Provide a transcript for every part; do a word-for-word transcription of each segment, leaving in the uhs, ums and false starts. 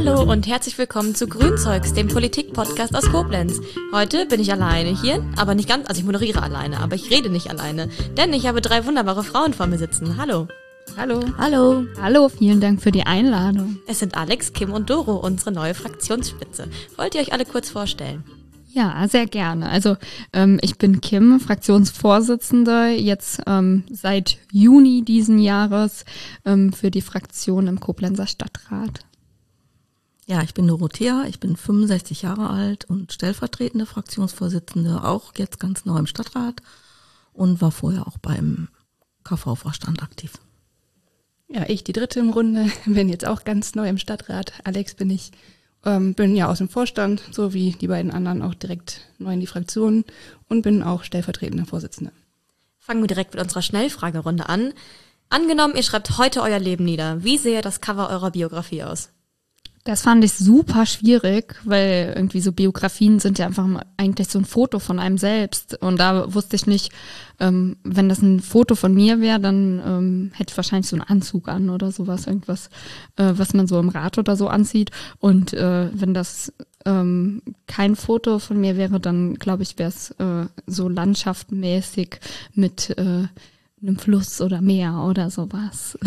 Hallo und herzlich willkommen zu Grünzeugs, dem Politik-Podcast aus Koblenz. Heute bin ich alleine hier, aber nicht ganz, also ich moderiere alleine, aber ich rede nicht alleine, denn ich habe drei wunderbare Frauen vor mir sitzen. Hallo. Hallo. Hallo. Hallo, vielen Dank für die Einladung. Es sind Alex, Kim und Doro, unsere neue Fraktionsspitze. Wollt ihr euch alle kurz vorstellen? Ja, sehr gerne. Also ähm, ich bin Kim, Fraktionsvorsitzende, jetzt ähm, seit Juni diesen Jahres ähm, für die Fraktion im Koblenzer Stadtrat. Ja, ich bin Dorothea, ich bin fünfundsechzig Jahre alt und stellvertretende Fraktionsvorsitzende, auch jetzt ganz neu im Stadtrat und war vorher auch beim K V-Vorstand aktiv. Ja, ich, die dritte im Runde, bin jetzt auch ganz neu im Stadtrat. Alex bin ich, ähm, bin ja aus dem Vorstand, so wie die beiden anderen auch direkt neu in die Fraktion und bin auch stellvertretende Vorsitzende. Fangen wir direkt mit unserer Schnellfragerunde an. Angenommen, ihr schreibt heute euer Leben nieder. Wie sähe das Cover eurer Biografie aus? Das fand ich super schwierig, weil irgendwie so Biografien sind ja einfach eigentlich so ein Foto von einem selbst. Und da wusste ich nicht, ähm, wenn das ein Foto von mir wäre, dann ähm, hätte ich wahrscheinlich so einen Anzug an oder sowas, irgendwas, äh, was man so im Rat oder so anzieht. Und äh, wenn das ähm, kein Foto von mir wäre, dann glaube ich, wäre es äh, so landschaftmäßig mit äh, einem Fluss oder Meer oder sowas.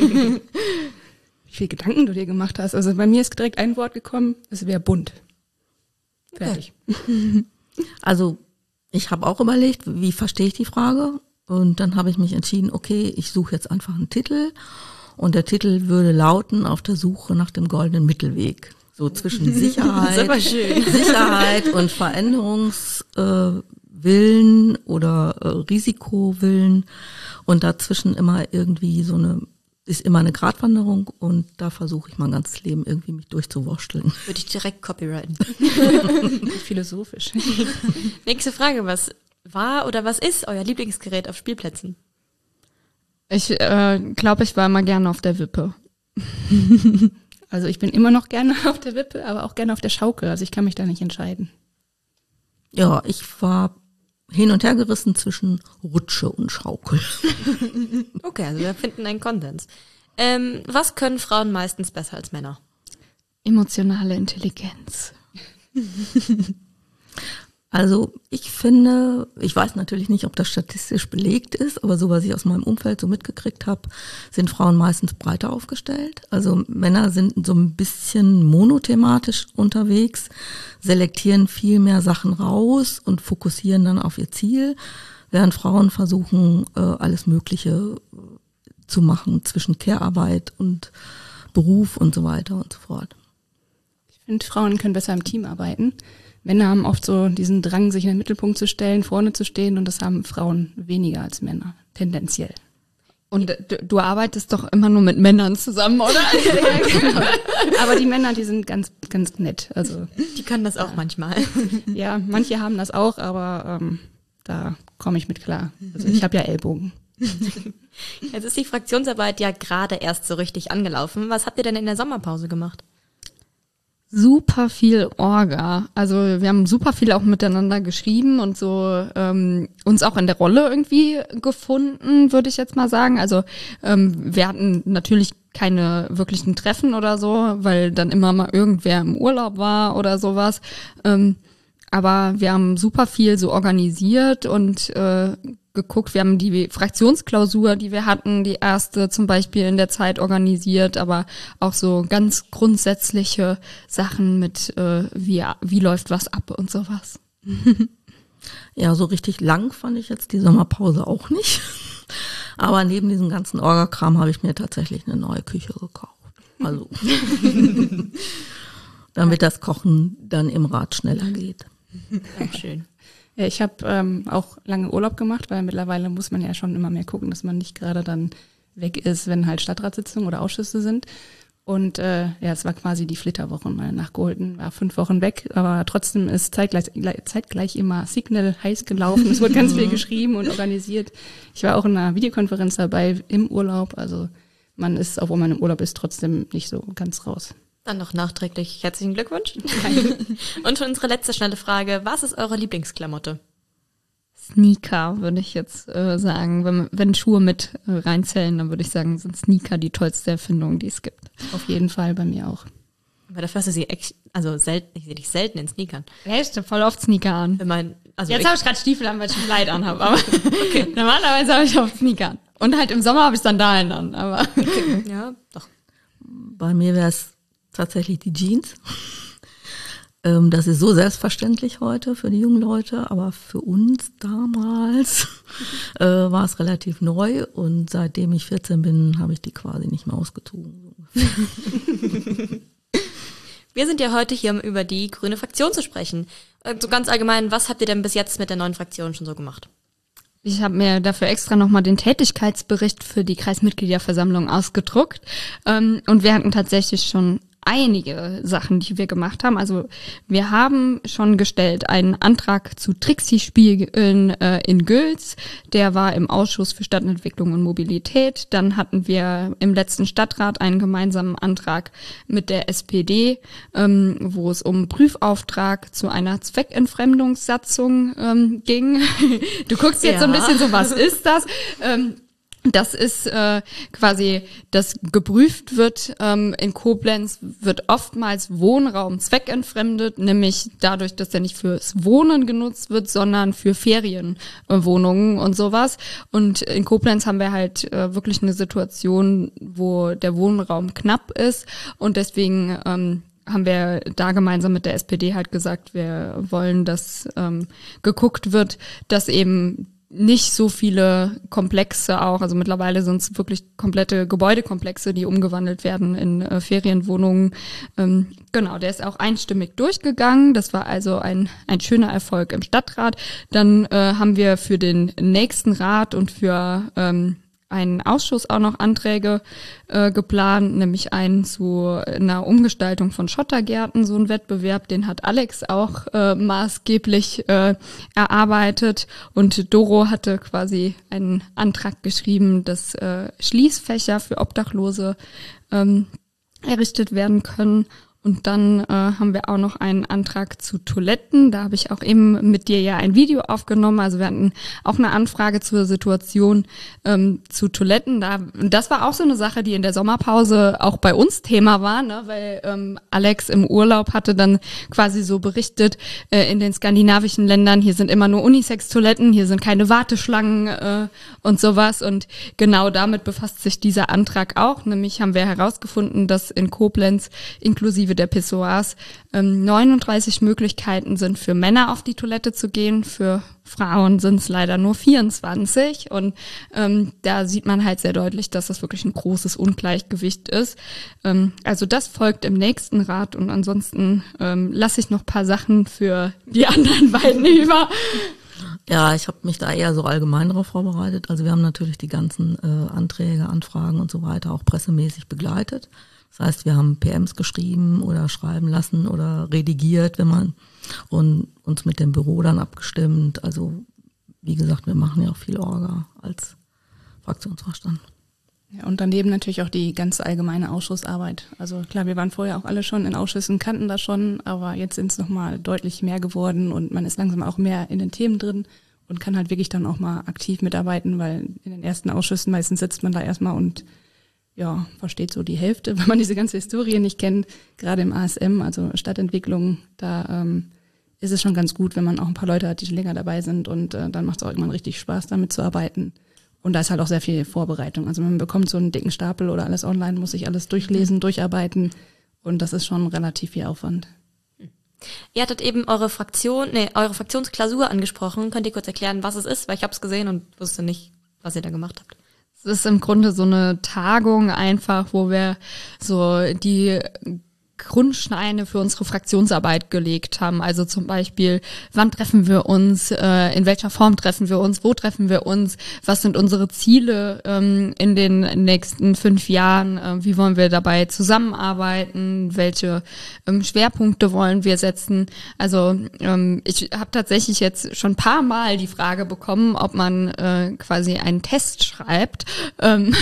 Wie viel Gedanken du dir gemacht hast. Also bei mir ist direkt ein Wort gekommen, es wäre bunt. Fertig. Okay. Also ich habe auch überlegt, wie verstehe ich die Frage? Und dann habe ich mich entschieden, okay, ich suche jetzt einfach einen Titel. Und der Titel würde lauten, auf der Suche nach dem goldenen Mittelweg. So zwischen Sicherheit, Sicherheit und Veränderungswillen äh, oder äh, Risikowillen. Und dazwischen immer irgendwie so eine ist immer eine Gratwanderung und da versuche ich mein ganzes Leben irgendwie mich durchzuwursteln. Würde ich direkt copyrighten. Philosophisch. Nächste Frage, was war oder was ist euer Lieblingsgerät auf Spielplätzen? Ich äh, glaube, ich war immer gerne auf der Wippe. Also ich bin immer noch gerne auf der Wippe, aber auch gerne auf der Schaukel. Also ich kann mich da nicht entscheiden. Ja, ich war hin und her gerissen zwischen Rutsche und Schaukel. Okay, also wir finden einen Konsens. Ähm, was können Frauen meistens besser als Männer? Emotionale Intelligenz. Also ich finde, ich weiß natürlich nicht, ob das statistisch belegt ist, aber so, was ich aus meinem Umfeld so mitgekriegt habe, sind Frauen meistens breiter aufgestellt. Also Männer sind so ein bisschen monothematisch unterwegs, selektieren viel mehr Sachen raus und fokussieren dann auf ihr Ziel, während Frauen versuchen, alles Mögliche zu machen zwischen Care-Arbeit und Beruf und so weiter und so fort. Ich finde, Frauen können besser im Team arbeiten. Männer haben oft so diesen Drang, sich in den Mittelpunkt zu stellen, vorne zu stehen und das haben Frauen weniger als Männer, tendenziell. Und du, du arbeitest doch immer nur mit Männern zusammen, oder? Ja, genau. Aber die Männer, die sind ganz, ganz nett. Also die können das auch ja. manchmal. Ja, manche haben das auch, aber ähm, da komme ich mit klar. Also ich habe ja Ellbogen. Jetzt ist die Fraktionsarbeit ja gerade erst so richtig angelaufen. Was habt ihr denn in der Sommerpause gemacht? Super viel Orga. Also wir haben super viel auch miteinander geschrieben und so ähm, uns auch in der Rolle irgendwie gefunden, würde ich jetzt mal sagen. Also ähm, wir hatten natürlich keine wirklichen Treffen oder so, weil dann immer mal irgendwer im Urlaub war oder sowas. Ähm, aber wir haben super viel so organisiert und äh, geguckt. Wir haben die Fraktionsklausur, die wir hatten, die erste zum Beispiel in der Zeit organisiert, aber auch so ganz grundsätzliche Sachen mit, äh, wie, wie läuft was ab und sowas. Ja, so richtig lang fand ich jetzt die Sommerpause auch nicht. Aber neben diesem ganzen Orga-Kram habe ich mir tatsächlich eine neue Küche gekauft. Also, damit das Kochen dann im Rat schneller geht. Ach, schön. Ja, ich habe ähm, auch lange Urlaub gemacht, weil mittlerweile muss man ja schon immer mehr gucken, dass man nicht gerade dann weg ist, wenn halt Stadtratssitzungen oder Ausschüsse sind. Und äh, ja, es war quasi die Flitterwochen mal nachgeholten, war fünf Wochen weg, aber trotzdem ist zeitgleich, zeitgleich immer Signal heiß gelaufen. Es wurde ganz viel geschrieben und organisiert. Ich war auch in einer Videokonferenz dabei im Urlaub, also man ist, obwohl man im Urlaub ist, trotzdem nicht so ganz raus. Dann noch nachträglich herzlichen Glückwunsch. Und für unsere letzte schnelle Frage, was ist eure Lieblingsklamotte? Sneaker, würde ich jetzt äh, sagen. Wenn, wenn Schuhe mit äh, reinzählen, dann würde ich sagen, sind Sneaker die tollste Erfindung, die es gibt. Auf jeden Fall, bei mir auch. Aber dafür hast du sie echt, also selten, ich sehe dich selten in Sneakern. Echt? Voll oft Sneaker an. Wenn man, also Jetzt ich, habe ich gerade Stiefel an, weil ich ein Kleid anhabe. Aber okay. Normalerweise habe ich oft Sneaker an. Und halt im Sommer habe ich Sandalen an. Aber ja, doch. Bei mir wäre es tatsächlich die Jeans. ähm, das ist so selbstverständlich heute für die jungen Leute, aber für uns damals äh, war es relativ neu und seitdem ich vierzehn bin, habe ich die quasi nicht mehr ausgezogen. Wir sind ja heute hier, um über die grüne Fraktion zu sprechen. So ganz allgemein, was habt ihr denn bis jetzt mit der neuen Fraktion schon so gemacht? ich habe mir dafür extra nochmal den Tätigkeitsbericht für die Kreismitgliederversammlung ausgedruckt. Ähm, und wir hatten tatsächlich schon einige Sachen, die wir gemacht haben. Also wir haben schon gestellt einen Antrag zu Trixie-Spielen äh, in Gülz. Der war im Ausschuss für Stadtentwicklung und Mobilität. Dann hatten wir im letzten Stadtrat einen gemeinsamen Antrag mit der S P D, ähm, wo es um Prüfauftrag zu einer Zweckentfremdungssatzung ähm, ging. Du guckst jetzt ja. so ein bisschen so, was ist das? Ähm, Das ist äh, quasi, dass geprüft wird, ähm, in Koblenz wird oftmals Wohnraum zweckentfremdet, nämlich dadurch, dass der nicht fürs Wohnen genutzt wird, sondern für Ferienwohnungen und sowas. Und in Koblenz haben wir halt äh, wirklich eine Situation, wo der Wohnraum knapp ist und deswegen ähm, haben wir da gemeinsam mit der S P D halt gesagt, wir wollen, dass ähm, geguckt wird, dass eben nicht so viele Komplexe auch, also mittlerweile sind es wirklich komplette Gebäudekomplexe, die umgewandelt werden in äh, Ferienwohnungen. Ähm, genau, der ist auch einstimmig durchgegangen. Das war also ein ein schöner Erfolg im Stadtrat. Dann äh, haben wir für den nächsten Rat und für ähm, einen Ausschuss auch noch Anträge äh, geplant, nämlich einen zu einer Umgestaltung von Schottergärten, so ein Wettbewerb, den hat Alex auch äh, maßgeblich äh, erarbeitet und Doro hatte quasi einen Antrag geschrieben, dass äh, Schließfächer für Obdachlose ähm, errichtet werden können. Und dann äh, haben wir auch noch einen Antrag zu Toiletten. Da habe ich auch eben mit dir ja ein Video aufgenommen. Also wir hatten auch eine Anfrage zur Situation ähm, zu Toiletten. Da, das war auch so eine Sache, die in der Sommerpause auch bei uns Thema war, ne? Weil ähm, Alex im Urlaub hatte dann quasi so berichtet, äh, in den skandinavischen Ländern, hier sind immer nur Unisex-Toiletten, hier sind keine Warteschlangen äh, und sowas. Und genau damit befasst sich dieser Antrag auch. Nämlich haben wir herausgefunden, dass in Koblenz inklusive der Pissoirs ähm, neununddreißig Möglichkeiten sind für Männer auf die Toilette zu gehen, für Frauen sind es leider nur vierundzwanzig und ähm, da sieht man halt sehr deutlich, dass das wirklich ein großes Ungleichgewicht ist. Ähm, also das folgt im nächsten Rat und ansonsten ähm, lasse ich noch ein paar Sachen für die anderen beiden über. Ja, ich habe mich da eher so allgemein darauf vorbereitet. Also wir haben natürlich die ganzen äh, Anträge, Anfragen und so weiter auch pressemäßig begleitet. Das heißt, wir haben P Ms geschrieben oder schreiben lassen oder redigiert, wenn man und uns mit dem Büro dann abgestimmt. Also wie gesagt, wir machen ja auch viel Orga als Fraktionsvorstand. Ja, und daneben natürlich auch die ganze allgemeine Ausschussarbeit. Also klar, wir waren vorher auch alle schon in Ausschüssen, kannten das schon, aber jetzt sind es nochmal deutlich mehr geworden und man ist langsam auch mehr in den Themen drin und kann halt wirklich dann auch mal aktiv mitarbeiten, weil in den ersten Ausschüssen meistens sitzt man da erstmal und ja, versteht so die Hälfte, wenn man diese ganze Historie nicht kennt, gerade im A S M, also Stadtentwicklung, da ähm, ist es schon ganz gut, wenn man auch ein paar Leute hat, die schon länger dabei sind und äh, dann macht es auch irgendwann richtig Spaß, damit zu arbeiten. Und da ist halt auch sehr viel Vorbereitung. Also man bekommt so einen dicken Stapel oder alles online, muss sich alles durchlesen, durcharbeiten und das ist schon relativ viel Aufwand. Ihr hattet eben eure Fraktion, nee, eure Fraktionsklausur angesprochen. Könnt ihr kurz erklären, was es ist? Weil ich habe es gesehen und wusste nicht, was ihr da gemacht habt. Es ist im Grunde so eine Tagung einfach, wo wir so die Grundsteine für unsere Fraktionsarbeit gelegt haben. Also zum Beispiel, wann treffen wir uns, äh, in welcher Form treffen wir uns, wo treffen wir uns, was sind unsere Ziele ähm, in den nächsten fünf Jahren, äh, wie wollen wir dabei zusammenarbeiten, welche ähm, Schwerpunkte wollen wir setzen. Also ähm, ich habe tatsächlich jetzt schon ein paar Mal die Frage bekommen, ob man äh, quasi einen Test schreibt, ähm,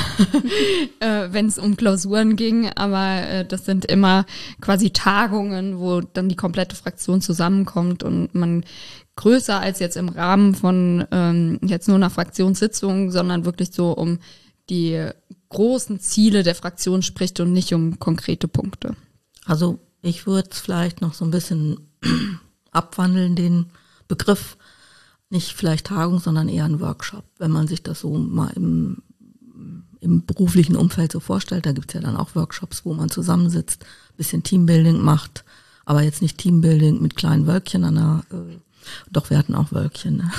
äh, wenn es um Klausuren ging, aber äh, das sind immer quasi Tagungen, wo dann die komplette Fraktion zusammenkommt und man größer als jetzt im Rahmen von ähm, jetzt nur einer Fraktionssitzung, sondern wirklich so um die großen Ziele der Fraktion spricht und nicht um konkrete Punkte. Also Ich würde es vielleicht noch so ein bisschen abwandeln, den Begriff. Nicht vielleicht Tagung, sondern eher ein Workshop. Wenn man sich das so mal im, im beruflichen Umfeld so vorstellt, da gibt's ja dann auch Workshops, wo man zusammensitzt, bisschen Teambuilding macht, aber jetzt nicht Teambuilding mit kleinen Wölkchen an der, äh, doch wir hatten auch Wölkchen, ne?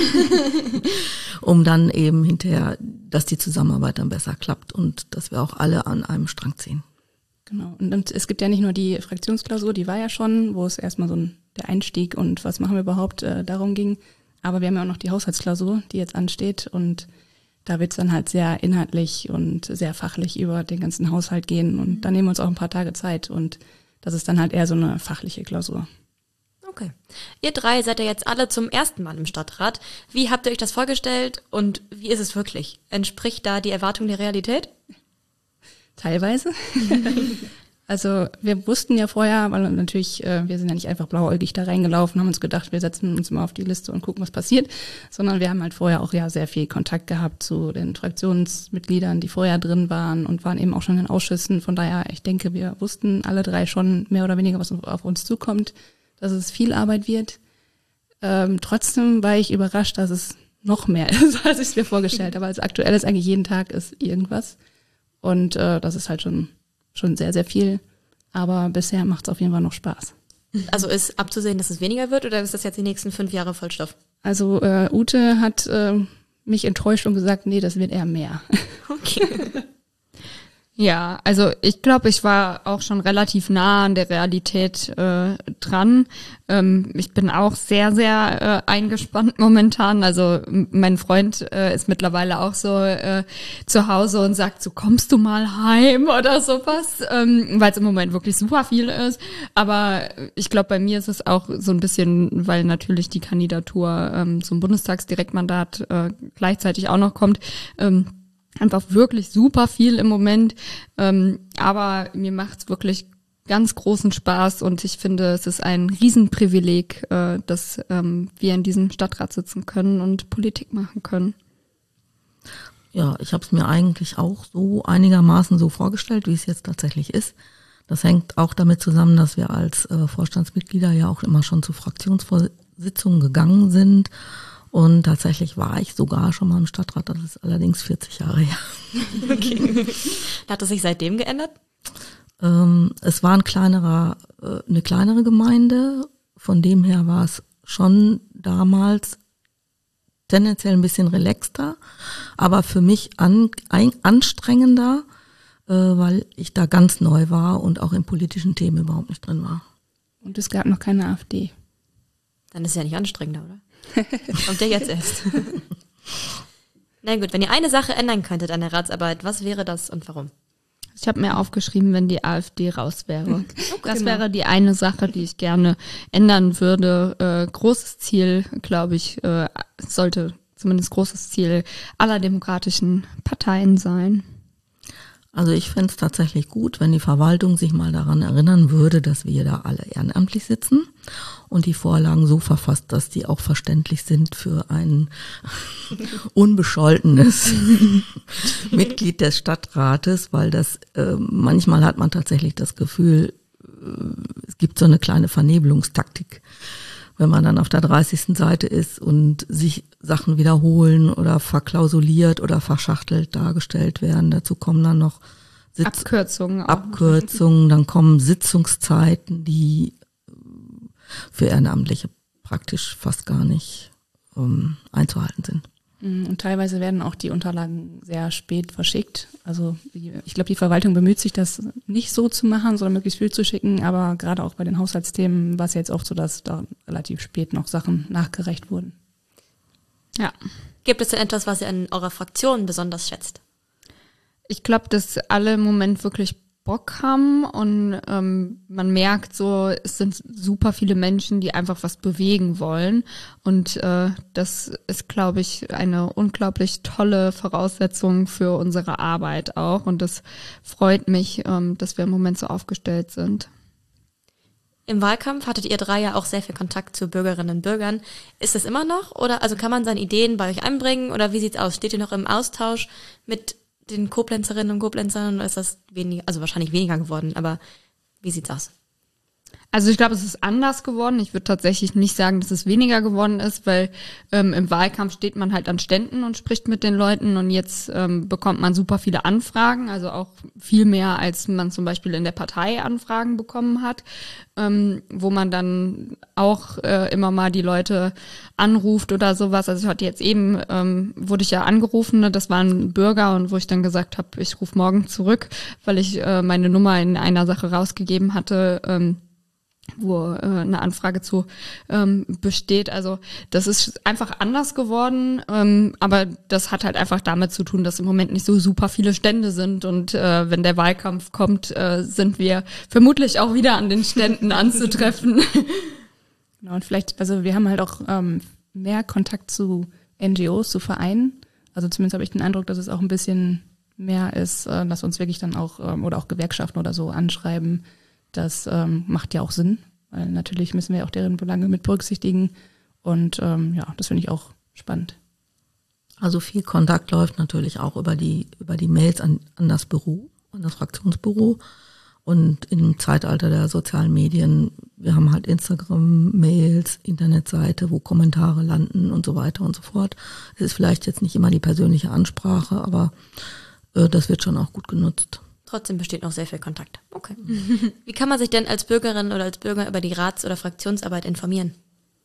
Um dann eben hinterher, dass die Zusammenarbeit dann besser klappt und dass wir auch alle an einem Strang ziehen. Genau. Und, und es gibt ja nicht nur die Fraktionsklausur, die war ja schon, wo es erstmal so ein, der Einstieg und was machen wir überhaupt äh, darum ging. Aber wir haben ja auch noch die Haushaltsklausur, die jetzt ansteht. Und da wird es dann halt sehr inhaltlich und sehr fachlich über den ganzen Haushalt gehen. Und da nehmen wir uns auch ein paar Tage Zeit. Und das ist dann halt eher so eine fachliche Klausur. Okay. Ihr drei seid ja jetzt alle zum ersten Mal im Stadtrat. Wie habt ihr euch das vorgestellt und wie ist es wirklich? Entspricht da die Erwartung der Realität? Teilweise. Also wir wussten ja vorher, weil natürlich, äh, wir sind ja nicht einfach blauäugig da reingelaufen, haben uns gedacht, wir setzen uns mal auf die Liste und gucken, was passiert, sondern wir haben halt vorher auch ja sehr viel Kontakt gehabt zu den Fraktionsmitgliedern, die vorher drin waren und waren eben auch schon in Ausschüssen. Von daher, ich denke, wir wussten alle drei schon mehr oder weniger, was auf uns zukommt, dass es viel Arbeit wird. Ähm, trotzdem war ich überrascht, dass es noch mehr ist, als ich es mir vorgestellt habe. Also aktuell ist eigentlich jeden Tag ist irgendwas. Und äh, das ist halt schon schon sehr, sehr viel. Aber bisher macht es auf jeden Fall noch Spaß. Also ist abzusehen, dass es weniger wird oder ist das jetzt die nächsten fünf Jahre Vollstoff? Also äh, Ute hat äh, mich enttäuscht und gesagt, nee, das wird eher mehr. Okay. Ja, also ich glaube, ich war auch schon relativ nah an der Realität äh, dran. Ähm, ich bin auch sehr, sehr äh, eingespannt momentan. Also m- mein Freund äh, ist mittlerweile auch so äh, zu Hause und sagt, so kommst du mal heim oder sowas, ähm, weil es im Moment wirklich super viel ist. Aber ich glaube, bei mir ist es auch so ein bisschen, weil natürlich die Kandidatur ähm, zum Bundestagsdirektmandat äh, gleichzeitig auch noch kommt, ähm, einfach wirklich super viel im Moment, ähm, aber mir macht's wirklich ganz großen Spaß und ich finde, es ist ein Riesenprivileg, äh, dass ähm, wir in diesem Stadtrat sitzen können und Politik machen können. Ja, ich habe es mir eigentlich auch so einigermaßen so vorgestellt, wie es jetzt tatsächlich ist. Das hängt auch damit zusammen, dass wir als äh, Vorstandsmitglieder ja auch immer schon zu Fraktionsvorsitzungen gegangen sind. Und tatsächlich war ich sogar schon mal im Stadtrat, das ist allerdings vierzig Jahre her. Okay. Hat es sich seitdem geändert? Ähm, es war ein kleinerer, äh, eine kleinere Gemeinde, von dem her war es schon damals tendenziell ein bisschen relaxter, aber für mich an, ein, anstrengender, äh, weil ich da ganz neu war und auch in politischen Themen überhaupt nicht drin war. Und es gab noch keine AfD. Dann ist es ja nicht anstrengender, oder? Kommt ja jetzt erst. Na gut, wenn ihr eine Sache ändern könntet an der Ratsarbeit, was wäre das und warum? Ich habe mir aufgeschrieben, wenn die AfD raus wäre. Okay, das genau. wäre die eine Sache, die ich gerne ändern würde. Äh, großes Ziel, glaube ich, äh, sollte zumindest großes Ziel aller demokratischen Parteien sein. Also ich fände es tatsächlich gut, wenn die Verwaltung sich mal daran erinnern würde, dass wir da alle ehrenamtlich sitzen und die Vorlagen so verfasst, dass die auch verständlich sind für ein unbescholtenes Mitglied des Stadtrates, weil das äh, manchmal hat man tatsächlich das Gefühl, äh, es gibt so eine kleine Vernebelungstaktik, wenn man dann auf der dreißigsten Seite ist und sich Sachen wiederholen oder verklausuliert oder verschachtelt dargestellt werden. Dazu kommen dann noch Sitz- Abkürzungen. Auch. Abkürzungen, dann kommen Sitzungszeiten, die für Ehrenamtliche praktisch fast gar nicht um, einzuhalten sind. Und teilweise werden auch die Unterlagen sehr spät verschickt. Also ich glaube, die Verwaltung bemüht sich, das nicht so zu machen, sondern möglichst viel zu schicken. Aber gerade auch bei den Haushaltsthemen war es jetzt oft so, dass da relativ spät noch Sachen nachgereicht wurden. Ja. Gibt es denn etwas, was ihr an eurer Fraktion besonders schätzt? Ich glaube, dass alle im Moment wirklich Bock haben und ähm, man merkt so, es sind super viele Menschen, die einfach was bewegen wollen und äh, das ist, glaube ich, eine unglaublich tolle Voraussetzung für unsere Arbeit auch und das freut mich, ähm, dass wir im Moment so aufgestellt sind. Im Wahlkampf hattet ihr drei ja auch sehr viel Kontakt zu Bürgerinnen und Bürgern. Ist das immer noch oder also kann man seine Ideen bei euch einbringen oder wie sieht's aus? Steht ihr noch im Austausch mit den Koblenzerinnen und Koblenzern oder ist das weniger, also wahrscheinlich weniger geworden, aber wie sieht's aus? Also ich glaube, es ist anders geworden. Ich würde tatsächlich nicht sagen, dass es weniger geworden ist, weil ähm, im Wahlkampf steht man halt an Ständen und spricht mit den Leuten und jetzt ähm, bekommt man super viele Anfragen, also auch viel mehr, als man zum Beispiel in der Partei Anfragen bekommen hat, ähm, wo man dann auch äh, immer mal die Leute anruft oder sowas. Also ich hatte jetzt eben, ähm, wurde ich ja angerufen, ne? Das war ein Bürger und wo ich dann gesagt habe, ich rufe morgen zurück, weil ich äh, meine Nummer in einer Sache rausgegeben hatte, ähm, wo äh, eine Anfrage zu ähm, besteht. Also das ist einfach anders geworden, ähm, aber das hat halt einfach damit zu tun, dass im Moment nicht so super viele Stände sind und äh, wenn der Wahlkampf kommt, äh, sind wir vermutlich auch wieder an den Ständen anzutreffen. Genau, und vielleicht, also wir haben halt auch ähm, mehr Kontakt zu N G Os, zu Vereinen. Also zumindest habe ich den Eindruck, dass es auch ein bisschen mehr ist, äh, dass uns wirklich dann auch, ähm, oder auch Gewerkschaften oder so anschreiben. Das ähm, macht ja auch Sinn, weil natürlich müssen wir auch deren Belange mit berücksichtigen. Und ähm, ja, das finde ich auch spannend. Also viel Kontakt läuft natürlich auch über die über die Mails an, an das Büro, an das Fraktionsbüro. Und im Zeitalter der sozialen Medien, wir haben halt Instagram, Mails, Internetseite, wo Kommentare landen und so weiter und so fort. Es ist vielleicht jetzt nicht immer die persönliche Ansprache, aber äh, das wird schon auch gut genutzt. Trotzdem besteht noch sehr viel Kontakt. Okay. Wie kann man sich denn als Bürgerin oder als Bürger über die Rats- oder Fraktionsarbeit informieren?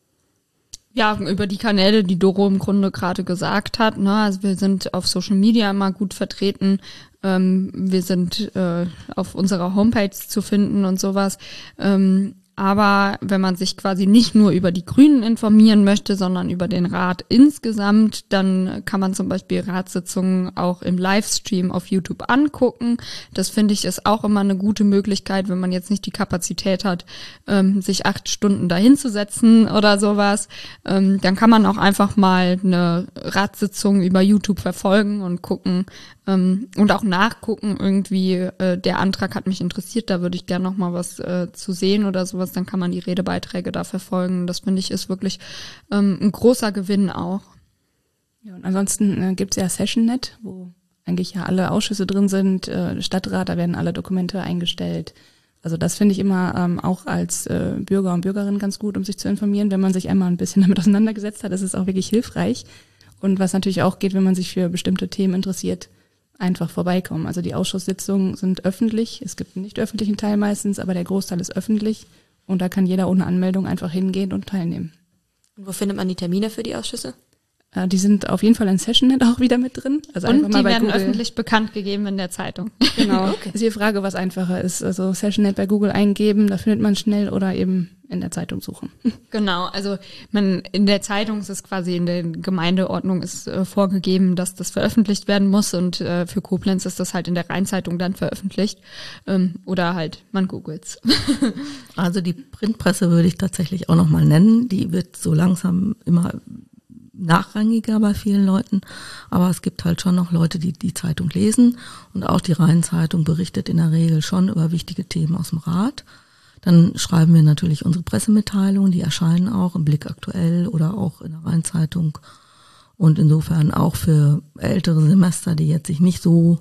Ja, über die Kanäle, die Doro im Grunde gerade gesagt hat. Ne? Also wir sind auf Social Media immer gut vertreten. Ähm, wir sind äh, auf unserer Homepage zu finden und sowas. Ähm, aber wenn man sich quasi nicht nur über die Grünen informieren möchte, sondern über den Rat insgesamt, dann kann man zum Beispiel Ratssitzungen auch im Livestream auf YouTube angucken. Das finde ich ist auch immer eine gute Möglichkeit, wenn man jetzt nicht die Kapazität hat, ähm, sich acht Stunden dahinzusetzen oder sowas. Ähm, dann kann man auch einfach mal eine Ratssitzung über YouTube verfolgen und gucken ähm, und auch nachgucken irgendwie, äh, der Antrag hat mich interessiert, da würde ich gerne noch mal was äh, zu sehen oder sowas. Dann kann man die Redebeiträge da verfolgen. Das finde ich ist wirklich ähm, ein großer Gewinn auch. Ja, und ansonsten äh, gibt es ja SessionNet, wo eigentlich ja alle Ausschüsse drin sind, äh, Stadtrat, da werden alle Dokumente eingestellt. Also das finde ich immer ähm, auch als äh, Bürger und Bürgerin ganz gut, um sich zu informieren. Wenn man sich einmal ein bisschen damit auseinandergesetzt hat, ist es auch wirklich hilfreich. Und was natürlich auch geht, wenn man sich für bestimmte Themen interessiert, einfach vorbeikommen. Also die Ausschusssitzungen sind öffentlich. Es gibt einen nicht öffentlichen Teil meistens, aber der Großteil ist öffentlich. Und da kann jeder ohne Anmeldung einfach hingehen und teilnehmen. Und wo findet man die Termine für die Ausschüsse? Äh, die sind auf jeden Fall in SessionNet auch wieder mit drin. Also und einfach mal die bei werden Google. öffentlich bekannt gegeben in der Zeitung. Genau. Okay. Ist die Frage, was einfacher ist. Also SessionNet bei Google eingeben, da findet man schnell, oder eben in der Zeitung suchen. Genau, also man in der Zeitung ist es quasi, in der Gemeindeordnung ist äh, vorgegeben, dass das veröffentlicht werden muss und äh, für Koblenz ist das halt in der Rheinzeitung dann veröffentlicht ähm, oder halt man googelt's. Also die Printpresse würde ich tatsächlich auch nochmal nennen. Die wird so langsam immer nachrangiger bei vielen Leuten, aber es gibt halt schon noch Leute, die die Zeitung lesen und auch die Rheinzeitung berichtet in der Regel schon über wichtige Themen aus dem Rat. Dann schreiben wir natürlich unsere Pressemitteilungen, die erscheinen auch im Blick aktuell oder auch in der Rheinzeitung und insofern auch für ältere Semester, die jetzt sich nicht so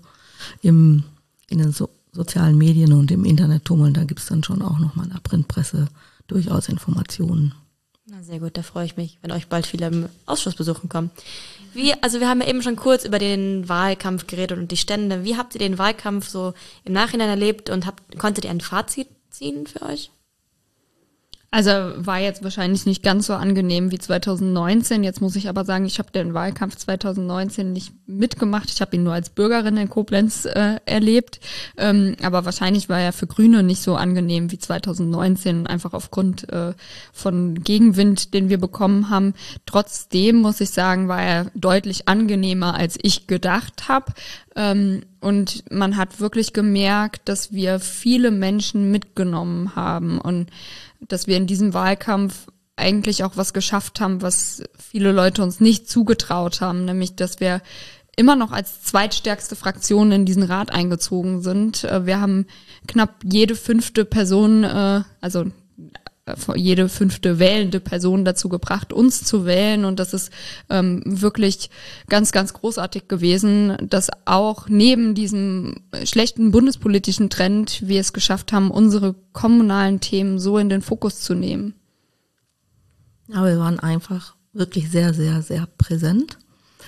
im in den so, sozialen Medien und im Internet tummeln, da gibt's dann schon auch nochmal in der Printpresse durchaus Informationen. Na sehr gut, da freue ich mich, wenn euch bald viele im Ausschuss besuchen kommen. Wie, also wir haben ja eben schon kurz über den Wahlkampf geredet und die Stände. Wie habt ihr den Wahlkampf so im Nachhinein erlebt und habt, konntet ihr ein Fazit ziehen für euch? Also war jetzt wahrscheinlich nicht ganz so angenehm wie zwanzig neunzehn. Jetzt muss ich aber sagen, ich habe den Wahlkampf zwanzig neunzehn nicht mitgemacht. Ich habe ihn nur als Bürgerin in Koblenz äh, erlebt. Ähm, aber wahrscheinlich war er für Grüne nicht so angenehm wie zwanzig neunzehn, einfach aufgrund äh, von Gegenwind, den wir bekommen haben. Trotzdem muss ich sagen, war er deutlich angenehmer, als ich gedacht habe. Ähm, und man hat wirklich gemerkt, dass wir viele Menschen mitgenommen haben und dass wir in diesem Wahlkampf eigentlich auch was geschafft haben, was viele Leute uns nicht zugetraut haben, nämlich dass wir immer noch als zweitstärkste Fraktion in diesen Rat eingezogen sind. Wir haben knapp jede fünfte Person, also jede fünfte wählende Person dazu gebracht, uns zu wählen. Und das ist ähm, wirklich ganz, ganz großartig gewesen, dass auch neben diesem schlechten bundespolitischen Trend wir es geschafft haben, unsere kommunalen Themen so in den Fokus zu nehmen. Ja, wir waren einfach wirklich sehr, sehr, sehr präsent.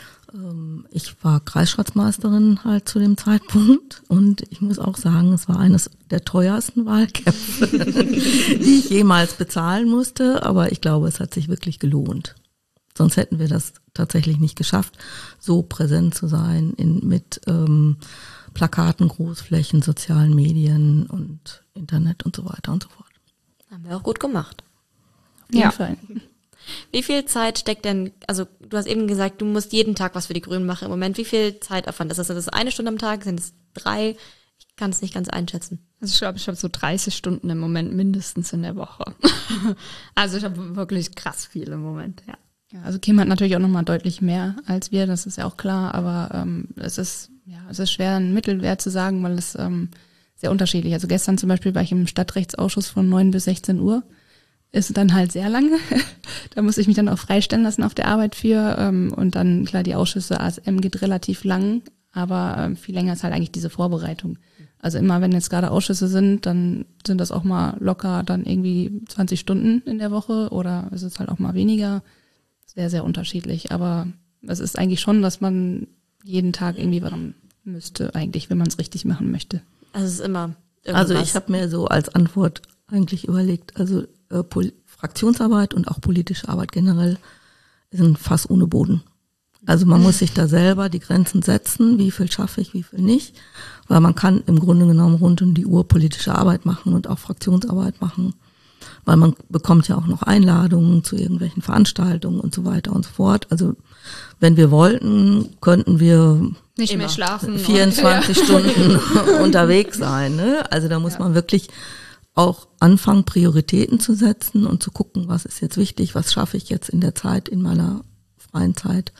Ich war Kreisschatzmeisterin halt zu dem Zeitpunkt und ich muss auch sagen, es war eines der teuersten Wahlkämpfe, die ich jemals bezahlen musste, aber ich glaube, es hat sich wirklich gelohnt. Sonst hätten wir das tatsächlich nicht geschafft, so präsent zu sein in, mit ähm, Plakaten, Großflächen, sozialen Medien und Internet und so weiter und so fort. Haben wir auch gut gemacht. Auf jeden Ja. Fall. Wie viel Zeit steckt denn, also du hast eben gesagt, du musst jeden Tag was für die Grünen machen im Moment. Wie viel Zeitaufwand ist das? Ist das eine Stunde am Tag? Sind es drei? Ich kann es nicht ganz einschätzen. Also ich glaube, ich habe so dreißig Stunden im Moment mindestens in der Woche. Also ich habe wirklich krass viel im Moment, ja. Ja, also Kim hat natürlich auch nochmal deutlich mehr als wir, das ist ja auch klar, aber ähm, es ist ja es ist schwer, einen Mittelwert zu sagen, weil es ähm, sehr unterschiedlich. Also gestern zum Beispiel war ich im Stadtrechtsausschuss von neun bis sechzehn Uhr. Ist dann halt sehr lange. Da muss ich mich dann auch freistellen lassen auf der Arbeit für. Ähm, und dann, klar, die Ausschüsse A S M geht relativ lang, aber ähm, viel länger ist halt eigentlich diese Vorbereitung. Also immer, wenn jetzt gerade Ausschüsse sind, dann sind das auch mal locker dann irgendwie zwanzig Stunden in der Woche oder es ist halt auch mal weniger. Sehr, sehr unterschiedlich. Aber es ist eigentlich schon, dass man jeden Tag irgendwie was müsste, eigentlich, wenn man es richtig machen möchte. Also es ist immer irgendwas. Also ich habe mir so als Antwort eigentlich überlegt, also äh, Pol- Fraktionsarbeit und auch politische Arbeit generell ist ein Fass ohne Boden. Also man muss sich da selber die Grenzen setzen, wie viel schaffe ich, wie viel nicht, weil man kann im Grunde genommen rund um die Uhr politische Arbeit machen und auch Fraktionsarbeit machen, weil man bekommt ja auch noch Einladungen zu irgendwelchen Veranstaltungen und so weiter und so fort. Also wenn wir wollten, könnten wir Nicht Immer. mehr schlafen. vierundzwanzig und, Stunden unterwegs sein. Ne? Also da muss man wirklich auch anfangen, Prioritäten zu setzen und zu gucken, was ist jetzt wichtig, was schaffe ich jetzt in der Zeit, in meiner freien Zeit.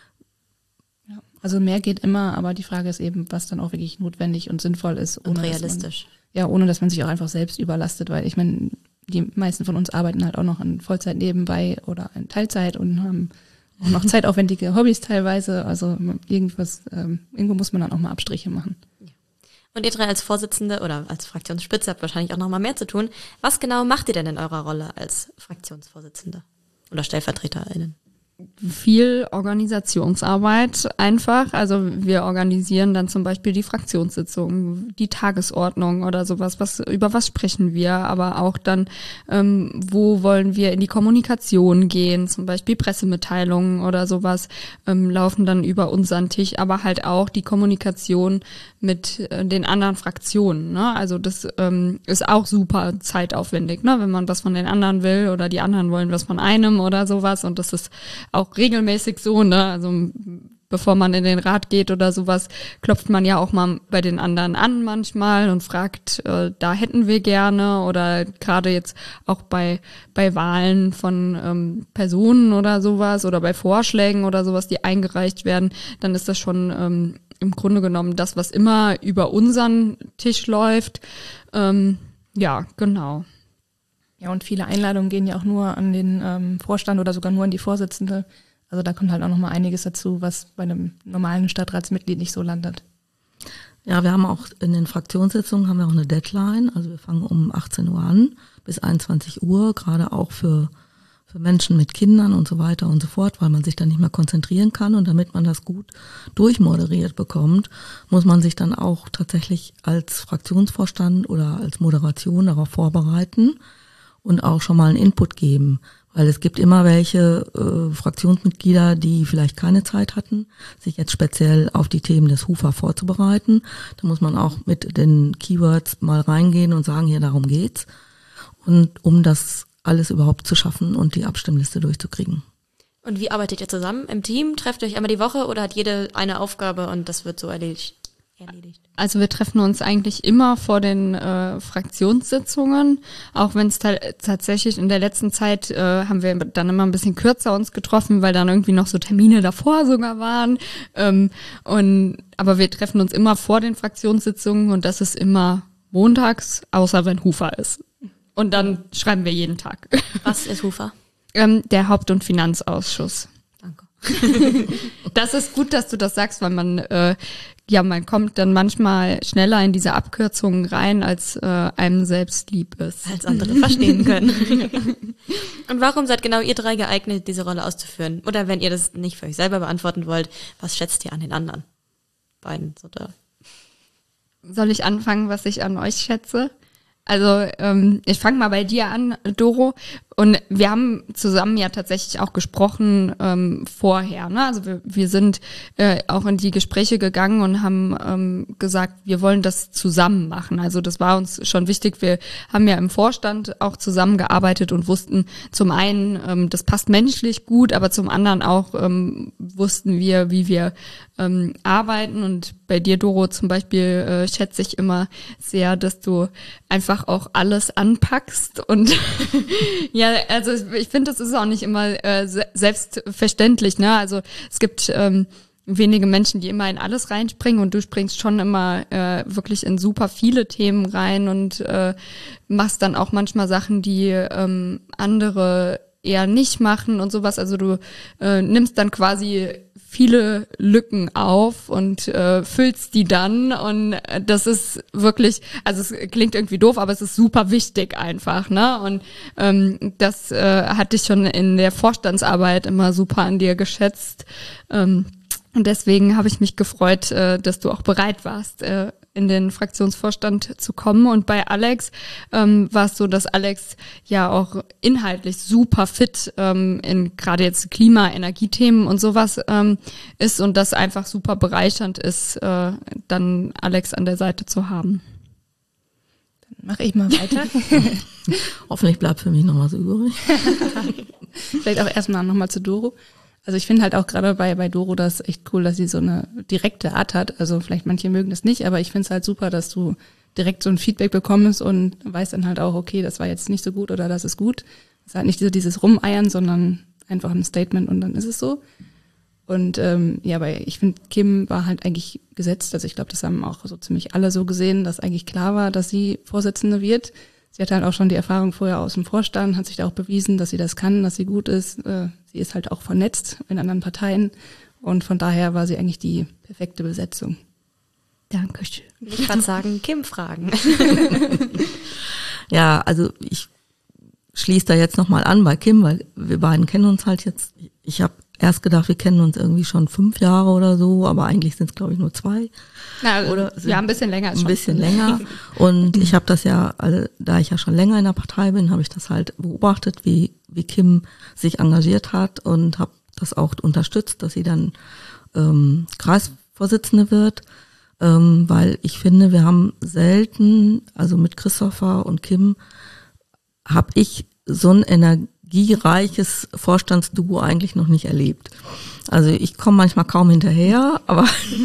Ja. Also mehr geht immer, aber die Frage ist eben, was dann auch wirklich notwendig und sinnvoll ist. und ohne, dass realistisch. Man, ja, ohne dass man sich auch einfach selbst überlastet, weil ich meine, die meisten von uns arbeiten halt auch noch in Vollzeit nebenbei oder in Teilzeit und haben auch noch zeitaufwendige Hobbys teilweise. Also irgendwas, ähm, irgendwo muss man dann auch mal Abstriche machen. Und ihr drei als Vorsitzende oder als Fraktionsspitze habt wahrscheinlich auch noch mal mehr zu tun. Was genau macht ihr denn in eurer Rolle als Fraktionsvorsitzende oder StellvertreterInnen? viel Organisationsarbeit einfach. Also wir organisieren dann zum Beispiel die Fraktionssitzungen, die Tagesordnung oder sowas. Was, über was sprechen wir? Aber auch dann, ähm, wo wollen wir in die Kommunikation gehen? Zum Beispiel Pressemitteilungen oder sowas ähm, laufen dann über unseren Tisch. Aber halt auch die Kommunikation mit äh, den anderen Fraktionen. Ne? Also das ähm, ist auch super zeitaufwendig, ne? Wenn man was von den anderen will oder die anderen wollen was von einem oder sowas. Und das ist auch regelmäßig so, ne? Also bevor man in den Rat geht oder sowas, klopft man ja auch mal bei den anderen an manchmal und fragt, äh, da hätten wir gerne, oder gerade jetzt auch bei bei Wahlen von ähm, Personen oder sowas oder bei Vorschlägen oder sowas, die eingereicht werden, dann ist das schon ähm, im Grunde genommen das, was immer über unseren Tisch läuft. Ähm, ja, genau. Ja, und viele Einladungen gehen ja auch nur an den ähm, Vorstand oder sogar nur an die Vorsitzende. Also da kommt halt auch nochmal einiges dazu, was bei einem normalen Stadtratsmitglied nicht so landet. Ja, wir haben auch in den Fraktionssitzungen haben wir auch eine Deadline. Also wir fangen um achtzehn Uhr an bis einundzwanzig Uhr, gerade auch für für Menschen mit Kindern und so weiter und so fort, weil man sich dann nicht mehr konzentrieren kann. Und damit man das gut durchmoderiert bekommt, muss man sich dann auch tatsächlich als Fraktionsvorstand oder als Moderation darauf vorbereiten und auch schon mal einen Input geben. Weil es gibt immer welche äh, Fraktionsmitglieder, die vielleicht keine Zeit hatten, sich jetzt speziell auf die Themen des Hufer vorzubereiten. Da muss man auch mit den Keywords mal reingehen und sagen, hier, darum geht's. Und um das alles überhaupt zu schaffen und die Abstimmliste durchzukriegen. Und wie arbeitet ihr zusammen im Team? Trefft ihr euch einmal die Woche oder hat jede eine Aufgabe und das wird so erledigt? erledigt? Also wir treffen uns eigentlich immer vor den äh, Fraktionssitzungen, auch wenn es ta- tatsächlich in der letzten Zeit äh, haben wir dann immer ein bisschen kürzer uns getroffen, weil dann irgendwie noch so Termine davor sogar waren. Ähm, und aber wir treffen uns immer vor den Fraktionssitzungen und das ist immer montags, außer wenn Hufer ist. Und dann schreiben wir jeden Tag. Was ist Hufa? Ähm, der Haupt- und Finanzausschuss. Danke. Das ist gut, dass du das sagst, weil man, äh, ja, man kommt dann manchmal schneller in diese Abkürzungen rein, als äh, einem selbst lieb ist. Als andere verstehen können. Und warum seid genau ihr drei geeignet, diese Rolle auszuführen? Oder wenn ihr das nicht für euch selber beantworten wollt, was schätzt ihr an den anderen beiden? Oder? Soll ich anfangen, was ich an euch schätze? Also ähm, ich fange mal bei dir an, Doro. Und wir haben zusammen ja tatsächlich auch gesprochen ähm, vorher. Ne? Also wir, wir sind äh, auch in die Gespräche gegangen und haben ähm, gesagt, wir wollen das zusammen machen. Also das war uns schon wichtig. Wir haben ja im Vorstand auch zusammengearbeitet und wussten zum einen, ähm, das passt menschlich gut, aber zum anderen auch ähm, wussten wir, wie wir ähm, arbeiten. Und bei dir, Doro, zum Beispiel äh, schätze ich immer sehr, dass du einfach auch alles anpackst und ja, also ich finde, das ist auch nicht immer äh, selbstverständlich, ne? Also es gibt ähm, wenige Menschen, die immer in alles reinspringen und du springst schon immer äh, wirklich in super viele Themen rein und äh, machst dann auch manchmal Sachen, die ähm, andere eher nicht machen und sowas. Also du äh, nimmst dann quasi viele Lücken auf und äh, füllst die dann und das ist wirklich, also es klingt irgendwie doof, aber es ist super wichtig einfach, ne? Und ähm, das äh, hatte ich schon in der Vorstandsarbeit immer super an dir geschätzt ähm, und deswegen habe ich mich gefreut, äh, dass du auch bereit warst, äh, in den Fraktionsvorstand zu kommen. Und bei Alex ähm, war es so, dass Alex ja auch inhaltlich super fit ähm, in gerade jetzt Klima-, Energiethemen und sowas ähm, ist und das einfach super bereichernd ist, äh, dann Alex an der Seite zu haben. Dann mache ich mal weiter. Hoffentlich bleibt für mich noch was übrig. Vielleicht auch erstmal nochmal zu Doro. Also ich finde halt auch gerade bei bei Doro das echt cool, dass sie so eine direkte Art hat. Also vielleicht manche mögen das nicht, aber ich finde es halt super, dass du direkt so ein Feedback bekommst und weißt dann halt auch, okay, das war jetzt nicht so gut oder das ist gut. Es ist halt nicht so dieses Rumeiern, sondern einfach ein Statement und dann ist es so. Und ähm, ja, weil ich finde, Kim war halt eigentlich gesetzt. Also ich glaube, das haben auch so ziemlich alle so gesehen, dass eigentlich klar war, dass sie Vorsitzende wird. Sie hat halt auch schon die Erfahrung vorher aus dem Vorstand, hat sich da auch bewiesen, dass sie das kann, dass sie gut ist. Sie ist halt auch vernetzt in anderen Parteien und von daher war sie eigentlich die perfekte Besetzung. Dankeschön. Ich kann sagen, Kim fragen. Ja, also ich schließe da jetzt nochmal an bei Kim, weil wir beiden kennen uns halt jetzt. Ich habe erst gedacht, wir kennen uns irgendwie schon fünf Jahre oder so, aber eigentlich sind es, glaube ich, nur zwei. Na, oder ja, ein bisschen länger. Ein bisschen länger. Und ich habe das ja, also, da ich ja schon länger in der Partei bin, habe ich das halt beobachtet, wie wie Kim sich engagiert hat und habe das auch unterstützt, dass sie dann ähm, Kreisvorsitzende wird, ähm, weil ich finde, wir haben selten, also mit Christopher und Kim, habe ich so ein energiereiches Vorstandsduo eigentlich noch nicht erlebt. Also ich komme manchmal kaum hinterher, aber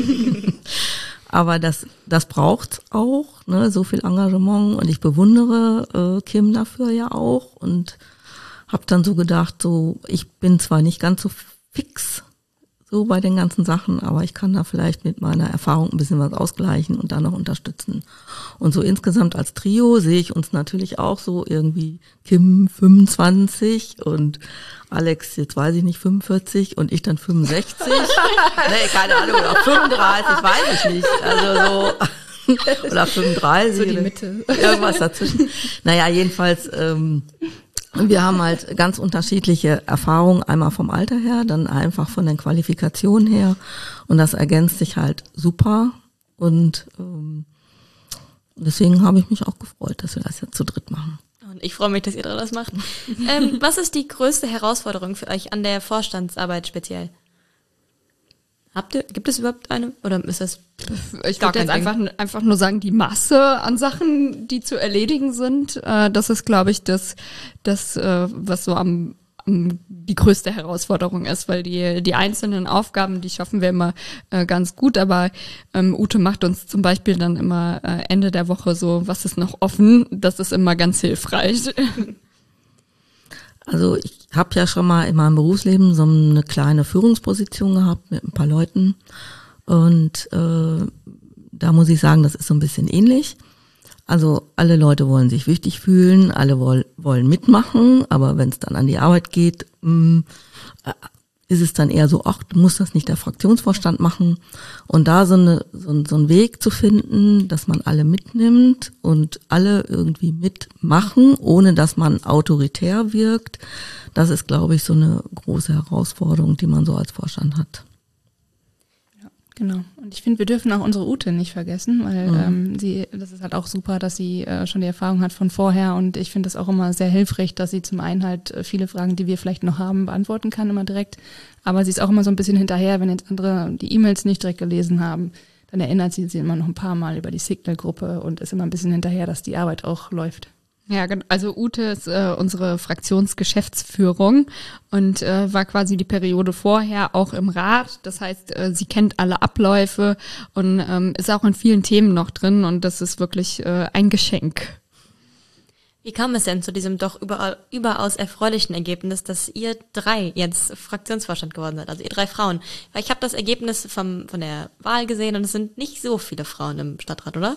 aber das das braucht's auch, ne, so viel Engagement und ich bewundere äh, Kim dafür ja auch und habe dann so gedacht, so ich bin zwar nicht ganz so fix so bei den ganzen Sachen, aber ich kann da vielleicht mit meiner Erfahrung ein bisschen was ausgleichen und dann noch unterstützen. Und so insgesamt als Trio sehe ich uns natürlich auch so irgendwie Kim fünfundzwanzig und Alex, jetzt weiß ich nicht, fünfundvierzig und ich dann fünfundsechzig. Nee, keine Ahnung, oder fünfunddreißig, weiß ich nicht. Also so, oder fünfunddreißig. So die Mitte. Irgendwas dazwischen. Naja, jedenfalls, ähm, wir haben halt ganz unterschiedliche Erfahrungen, einmal vom Alter her, dann einfach von den Qualifikationen her und das ergänzt sich halt super und ähm, deswegen habe ich mich auch gefreut, dass wir das jetzt zu dritt machen. Und ich freue mich, dass ihr das macht. ähm, was ist die größte Herausforderung für euch an der Vorstandsarbeit speziell? Habt ihr, gibt es überhaupt eine? Oder ist das Ich gar würde jetzt kein einfach, einfach nur sagen, die Masse an Sachen, die zu erledigen sind, äh, das ist, glaube ich, das, das äh, was so am, am die größte Herausforderung ist, weil die die einzelnen Aufgaben, die schaffen wir immer äh, ganz gut, aber ähm, Ute macht uns zum Beispiel dann immer äh, Ende der Woche so, was ist noch offen, das ist immer ganz hilfreich. Also ich habe ja schon mal in meinem Berufsleben so eine kleine Führungsposition gehabt mit ein paar Leuten und äh, da muss ich sagen, das ist so ein bisschen ähnlich. Also alle Leute wollen sich wichtig fühlen, alle woll, wollen mitmachen, aber wenn es dann an die Arbeit geht, mh, ist es dann eher so, ach, muss das nicht der Fraktionsvorstand machen? Und da so, eine, so, so einen Weg zu finden, dass man alle mitnimmt und alle irgendwie mitmachen, ohne dass man autoritär wirkt, das ist, glaube ich, so eine große Herausforderung, die man so als Vorstand hat. Genau. Und ich finde, wir dürfen auch unsere Ute nicht vergessen, weil mhm. ähm, sie, das ist halt auch super, dass sie äh, schon die Erfahrung hat von vorher, und ich finde das auch immer sehr hilfreich, dass sie zum einen halt äh, viele Fragen, die wir vielleicht noch haben, beantworten kann, immer direkt, aber sie ist auch immer so ein bisschen hinterher, wenn jetzt andere die E-Mails nicht direkt gelesen haben, dann erinnert sie sie immer noch ein paar Mal über die Signal-Gruppe und ist immer ein bisschen hinterher, dass die Arbeit auch läuft. Ja, also Ute ist äh, unsere Fraktionsgeschäftsführung und äh, war quasi die Periode vorher auch im Rat. Das heißt, äh, sie kennt alle Abläufe und ähm, ist auch in vielen Themen noch drin, und das ist wirklich äh, ein Geschenk. Wie kam es denn zu diesem doch überall, überaus erfreulichen Ergebnis, dass ihr drei jetzt Fraktionsvorstand geworden seid, also ihr drei Frauen? Weil ich habe das Ergebnis vom, von der Wahl gesehen und es sind nicht so viele Frauen im Stadtrat, oder?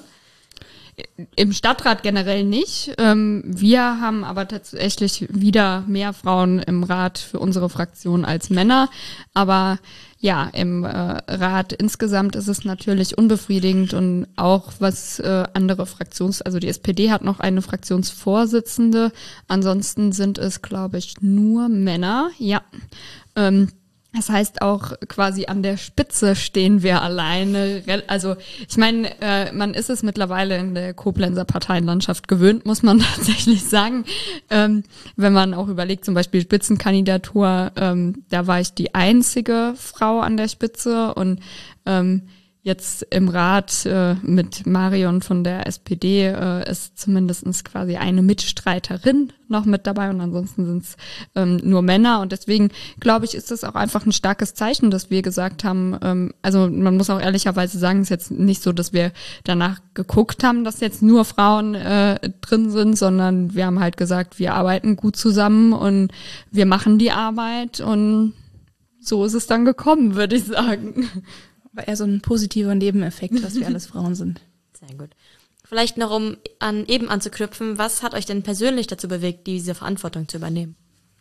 Im Stadtrat generell nicht. Ähm, wir haben aber tatsächlich wieder mehr Frauen im Rat für unsere Fraktion als Männer. Aber ja, im äh, Rat insgesamt ist es natürlich unbefriedigend, und auch was äh, andere Fraktions-, also die S P D hat noch eine Fraktionsvorsitzende. Ansonsten sind es, glaube ich, nur Männer. Ja. Ähm, Das heißt auch quasi an der Spitze stehen wir alleine. Also ich meine, äh, man ist es mittlerweile in der Koblenzer Parteienlandschaft gewöhnt, muss man tatsächlich sagen. Ähm, wenn man auch überlegt, zum Beispiel Spitzenkandidatur, ähm, da war ich die einzige Frau an der Spitze, und ähm, jetzt im Rat äh, mit Marion von der S P D äh, ist zumindestens quasi eine Mitstreiterin noch mit dabei, und ansonsten sind es ähm, nur Männer, und deswegen glaube ich, ist das auch einfach ein starkes Zeichen, dass wir gesagt haben, ähm, also man muss auch ehrlicherweise sagen, es ist jetzt nicht so, dass wir danach geguckt haben, dass jetzt nur Frauen äh, drin sind, sondern wir haben halt gesagt, wir arbeiten gut zusammen und wir machen die Arbeit, und so ist es dann gekommen, würde ich sagen. War eher so ein positiver Nebeneffekt, dass wir alles Frauen sind. Sehr gut. Vielleicht noch, um an eben anzuknüpfen, was hat euch denn persönlich dazu bewegt, diese Verantwortung zu übernehmen?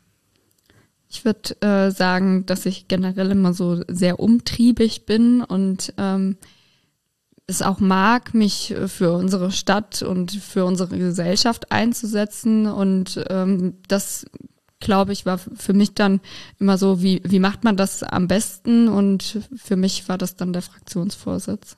Ich würde äh, sagen, dass ich generell immer so sehr umtriebig bin und ähm, es auch mag, mich für unsere Stadt und für unsere Gesellschaft einzusetzen, und ähm, das, glaube ich, war für mich dann immer so, wie, wie macht man das am besten, und für mich war das dann der Fraktionsvorsitz.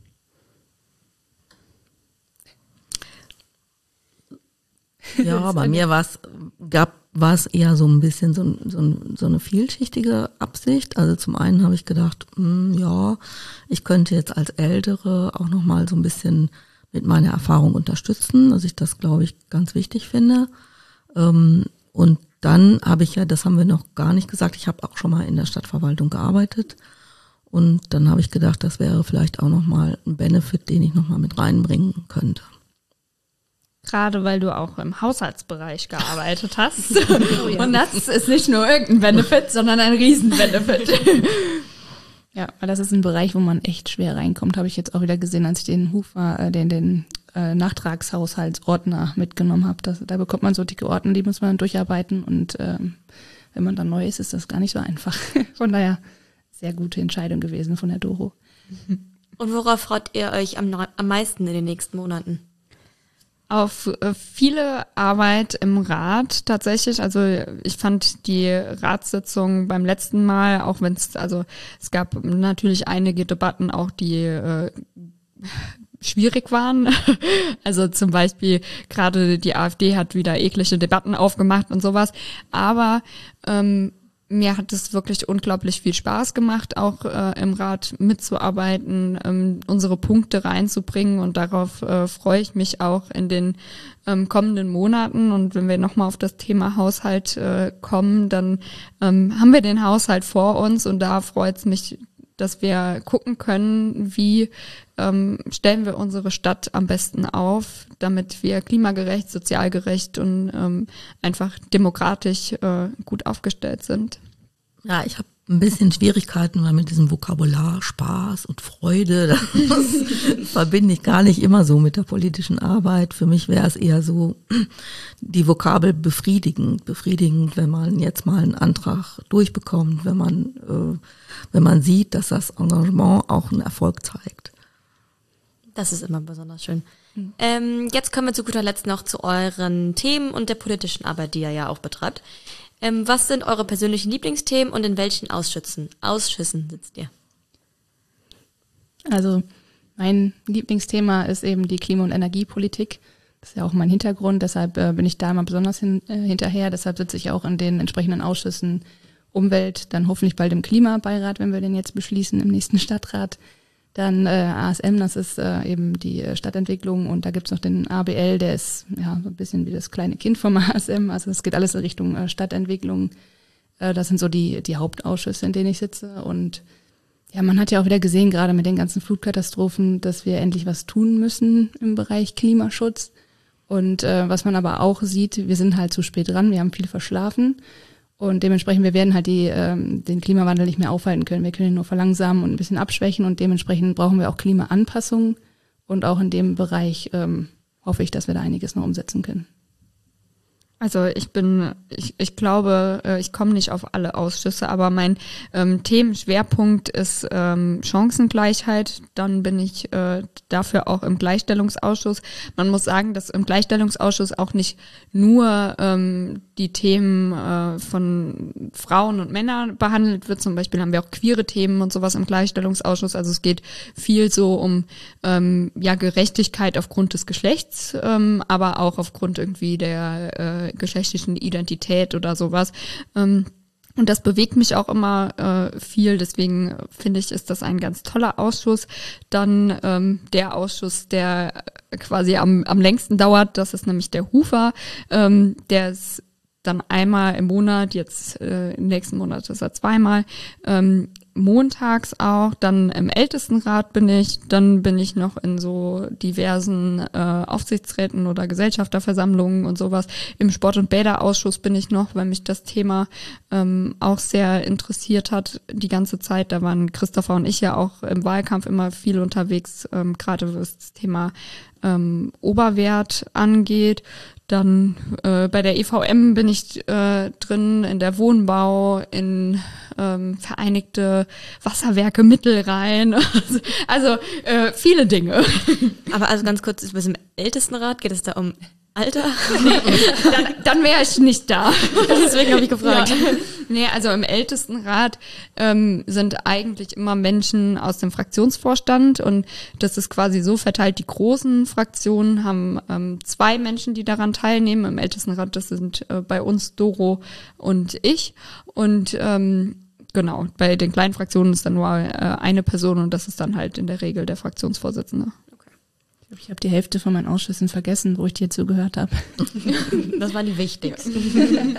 Ja, bei mir war es, gab, war es eher so ein bisschen so, so, so eine vielschichtige Absicht. Also zum einen habe ich gedacht, mh, ja, ich könnte jetzt als Ältere auch nochmal so ein bisschen mit meiner Erfahrung unterstützen, dass ich das, glaube ich, ganz wichtig finde. Ähm, und dann habe ich ja, das haben wir noch gar nicht gesagt, ich habe auch schon mal in der Stadtverwaltung gearbeitet, und dann habe ich gedacht, das wäre vielleicht auch nochmal ein Benefit, den ich nochmal mit reinbringen könnte. Gerade weil du auch im Haushaltsbereich gearbeitet hast. Oh ja. Und das ist nicht nur irgendein Benefit, sondern ein Riesen-Benefit. Ja, weil das ist ein Bereich, wo man echt schwer reinkommt, habe ich jetzt auch wieder gesehen, als ich den Hufer, äh, den, den äh, Nachtragshaushaltsordner mitgenommen habe. Das, da bekommt man so dicke Ordner, die muss man durcharbeiten, und ähm, wenn man dann neu ist, ist das gar nicht so einfach. Von daher sehr gute Entscheidung gewesen von der Doro. Und worauf freut ihr euch am, am meisten in den nächsten Monaten? Auf äh, viele Arbeit im Rat tatsächlich. Also ich fand die Ratssitzung beim letzten Mal, auch wenn es, also es gab natürlich einige Debatten auch, die äh, schwierig waren. Also zum Beispiel gerade die AfD hat wieder eklige Debatten aufgemacht und sowas. Aber ähm, mir hat es wirklich unglaublich viel Spaß gemacht, auch äh, im Rat mitzuarbeiten, ähm, unsere Punkte reinzubringen, und darauf äh, freue ich mich auch in den ähm, kommenden Monaten. Und wenn wir nochmal auf das Thema Haushalt äh, kommen, dann ähm, haben wir den Haushalt vor uns, und da freut es mich, dass wir gucken können, wie ähm, stellen wir unsere Stadt am besten auf, damit wir klimagerecht, sozialgerecht und ähm, einfach demokratisch äh, gut aufgestellt sind. Ja, ich habe ein bisschen Schwierigkeiten, weil mit diesem Vokabular Spaß und Freude, das verbinde ich gar nicht immer so mit der politischen Arbeit. Für mich wäre es eher so die Vokabel befriedigend, befriedigend, wenn man jetzt mal einen Antrag durchbekommt, wenn man, äh, wenn man sieht, dass das Engagement auch einen Erfolg zeigt. Das ist immer besonders schön. Mhm. Ähm, jetzt kommen wir zu guter Letzt noch zu euren Themen und der politischen Arbeit, die ihr ja auch betreibt. Ähm, was sind eure persönlichen Lieblingsthemen und in welchen Ausschüssen, Ausschüssen sitzt ihr? Also mein Lieblingsthema ist eben die Klima- und Energiepolitik. Das ist ja auch mein Hintergrund, deshalb äh, bin ich da immer besonders hin, äh, hinterher. Deshalb sitze ich auch in den entsprechenden Ausschüssen Umwelt, dann hoffentlich bald im Klimabeirat, wenn wir den jetzt beschließen, im nächsten Stadtrat. Dann äh, A S M, das ist äh, eben die äh, Stadtentwicklung, und da gibt's noch den A B L, der ist ja so ein bisschen wie das kleine Kind vom A S M, also es geht alles in Richtung äh, Stadtentwicklung. Äh, das sind so die die Hauptausschüsse, in denen ich sitze, und ja, man hat ja auch wieder gesehen, gerade mit den ganzen Flutkatastrophen, dass wir endlich was tun müssen im Bereich Klimaschutz, und äh, was man aber auch sieht, wir sind halt zu spät dran, wir haben viel verschlafen. Und dementsprechend, wir werden halt die, ähm, den Klimawandel nicht mehr aufhalten können. Wir können ihn nur verlangsamen und ein bisschen abschwächen, und dementsprechend brauchen wir auch Klimaanpassungen, und auch in dem Bereich ähm, hoffe ich, dass wir da einiges noch umsetzen können. Also ich bin, ich, ich glaube, ich komme nicht auf alle Ausschüsse, aber mein ähm, Themenschwerpunkt ist ähm, Chancengleichheit. Dann bin ich äh, dafür auch im Gleichstellungsausschuss. Man muss sagen, dass im Gleichstellungsausschuss auch nicht nur ähm, die Themen äh, von Frauen und Männern behandelt wird. Zum Beispiel haben wir auch queere Themen und sowas im Gleichstellungsausschuss. Also es geht viel so um ähm, ja Gerechtigkeit aufgrund des Geschlechts, ähm, aber auch aufgrund irgendwie der äh, geschlechtlichen Identität oder sowas. Ähm, und das bewegt mich auch immer äh, viel, deswegen finde ich, ist das ein ganz toller Ausschuss. Dann ähm, der Ausschuss, der quasi am, am längsten dauert, das ist nämlich der Hufer. Ähm, der ist dann einmal im Monat, jetzt äh, im nächsten Monat ist er zweimal, ähm, montags auch, dann im Ältestenrat bin ich, dann bin ich noch in so diversen äh, Aufsichtsräten oder Gesellschafterversammlungen und sowas. Im Sport- und Bäderausschuss bin ich noch, weil mich das Thema ähm, auch sehr interessiert hat die ganze Zeit. Da waren Christopher und ich ja auch im Wahlkampf immer viel unterwegs, ähm, gerade was das Thema ähm, Oberwert angeht. Dann äh, bei der E V M bin ich äh, drin, in der Wohnbau, in ähm, Vereinigte Wasserwerke Mittelrhein, also äh, viele Dinge. Aber also ganz kurz, ist bis im Ältestenrat, geht es da um Alter? Nee, dann, dann wäre ich nicht da. Deswegen habe ich gefragt. Ja. Nee, also im Ältestenrat ähm, sind eigentlich immer Menschen aus dem Fraktionsvorstand, und das ist quasi so verteilt. Die großen Fraktionen haben ähm, zwei Menschen, die daran teilnehmen. Im Ältestenrat, das sind äh, bei uns Doro und ich. Und ähm, genau, bei den kleinen Fraktionen ist dann nur äh, eine Person, und das ist dann halt in der Regel der Fraktionsvorsitzende. Ich habe die Hälfte von meinen Ausschüssen vergessen, wo ich dir zugehört habe. Das waren die wichtigsten.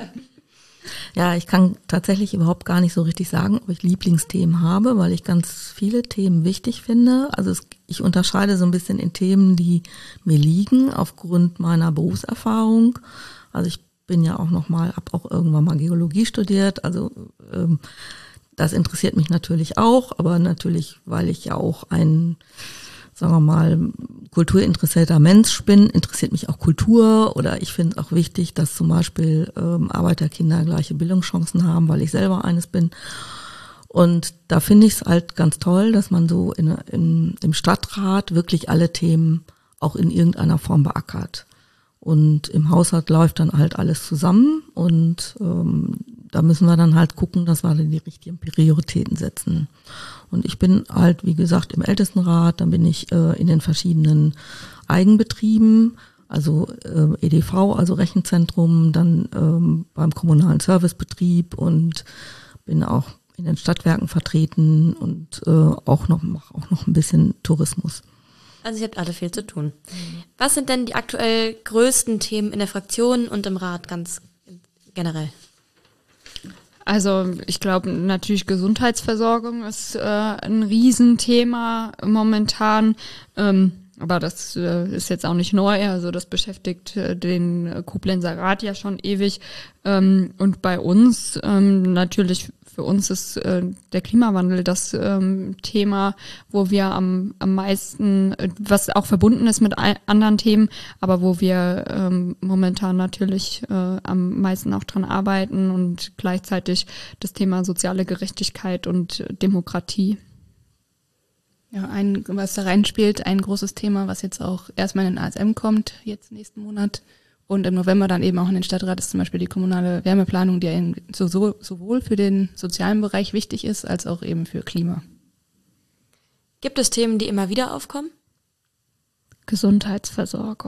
Ja, ich kann tatsächlich überhaupt gar nicht so richtig sagen, ob ich Lieblingsthemen habe, weil ich ganz viele Themen wichtig finde. Also es, ich unterscheide so ein bisschen in Themen, die mir liegen aufgrund meiner Berufserfahrung. Also ich bin ja auch noch mal, habe auch irgendwann mal Geologie studiert. Also ähm, das interessiert mich natürlich auch, aber natürlich, weil ich ja auch ein, sagen wir mal, kulturinteressierter Mensch bin, interessiert mich auch Kultur, oder ich finde es auch wichtig, dass zum Beispiel ähm, Arbeiterkinder gleiche Bildungschancen haben, weil ich selber eines bin. Und da finde ich es halt ganz toll, dass man so in, in, im Stadtrat wirklich alle Themen auch in irgendeiner Form beackert. Und im Haushalt läuft dann halt alles zusammen, und ähm, da müssen wir dann halt gucken, dass wir dann die richtigen Prioritäten setzen. Und ich bin halt, wie gesagt, im Ältestenrat, dann bin ich äh, in den verschiedenen Eigenbetrieben, also äh, E D V, also Rechenzentrum, dann ähm, beim kommunalen Servicebetrieb, und bin auch in den Stadtwerken vertreten, und äh, auch noch mache auch noch ein bisschen Tourismus. Also ihr habt alle viel zu tun. Was sind denn die aktuell größten Themen in der Fraktion und im Rat ganz generell? Also ich glaube natürlich Gesundheitsversorgung ist äh, ein Riesenthema momentan. Ähm, aber das äh, ist jetzt auch nicht neu, also das beschäftigt äh, den äh, Koblenzer Rat ja schon ewig. Ähm, und bei uns ähm, natürlich, für uns ist äh, der Klimawandel das ähm, Thema, wo wir am, am meisten, äh, was auch verbunden ist mit all, anderen Themen, aber wo wir ähm, momentan natürlich äh, am meisten auch dran arbeiten und gleichzeitig das Thema soziale Gerechtigkeit und äh, Demokratie. Ja, ein, was da reinspielt, ein großes Thema, was jetzt auch erstmal in den A S M kommt, jetzt nächsten Monat und im November dann eben auch in den Stadtrat, ist zum Beispiel die kommunale Wärmeplanung, die ja in, so, so, sowohl für den sozialen Bereich wichtig ist, als auch eben für Klima. Gibt es Themen, die immer wieder aufkommen? Gesundheitsversorgung.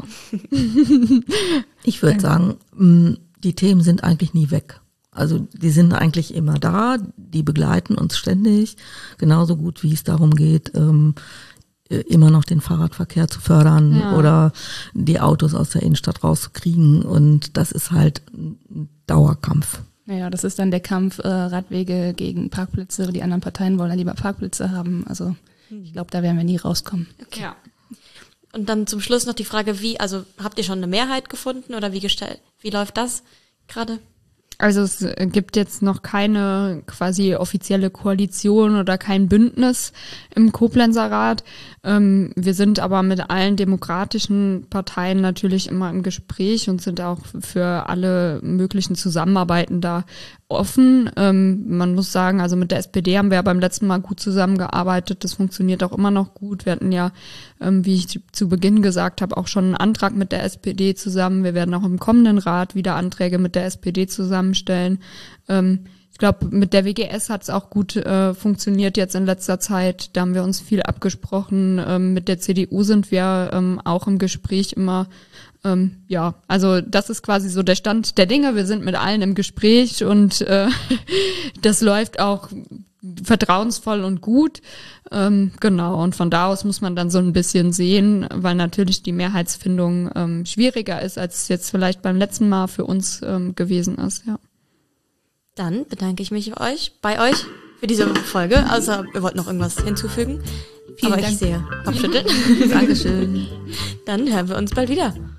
Ich würde sagen, die Themen sind eigentlich nie weg. Also die sind eigentlich immer da, die begleiten uns ständig, genauso gut wie es darum geht, ähm, immer noch den Fahrradverkehr zu fördern ja. oder die Autos aus der Innenstadt rauszukriegen, und das ist halt ein Dauerkampf. Naja, das ist dann der Kampf äh, Radwege gegen Parkplätze. Die anderen Parteien wollen ja lieber Parkplätze haben, also ich glaube, da werden wir nie rauskommen. Okay. Ja. Und dann zum Schluss noch die Frage, wie, also habt ihr schon eine Mehrheit gefunden oder wie gestellt, wie läuft das gerade? Also es gibt jetzt noch keine quasi offizielle Koalition oder kein Bündnis im Koblenzer Rat. Ähm, wir sind aber mit allen demokratischen Parteien natürlich immer im Gespräch und sind auch für alle möglichen Zusammenarbeiten da offen. Ähm, man muss sagen, also mit der S P D haben wir ja beim letzten Mal gut zusammengearbeitet. Das funktioniert auch immer noch gut. Wir hatten ja, ähm, wie ich zu Beginn gesagt habe, auch schon einen Antrag mit der S P D zusammen. Wir werden auch im kommenden Rat wieder Anträge mit der S P D zusammenstellen. Ähm, ich glaube, mit der W G S hat es auch gut äh, funktioniert jetzt in letzter Zeit. Da haben wir uns viel abgesprochen. Ähm, mit der C D U sind wir ähm, auch im Gespräch immer. Ähm, ja, also das ist quasi so der Stand der Dinge. Wir sind mit allen im Gespräch und äh, das läuft auch vertrauensvoll und gut. Ähm, genau, und von da aus muss man dann so ein bisschen sehen, weil natürlich die Mehrheitsfindung ähm, schwieriger ist, als es jetzt vielleicht beim letzten Mal für uns ähm, gewesen ist. Ja. Dann bedanke ich mich bei euch, bei euch für diese Folge. Also ihr wollt noch irgendwas hinzufügen. Vielen Aber Dank. ich sehe Kopfschütteln. Dankeschön. Dann hören wir uns bald wieder.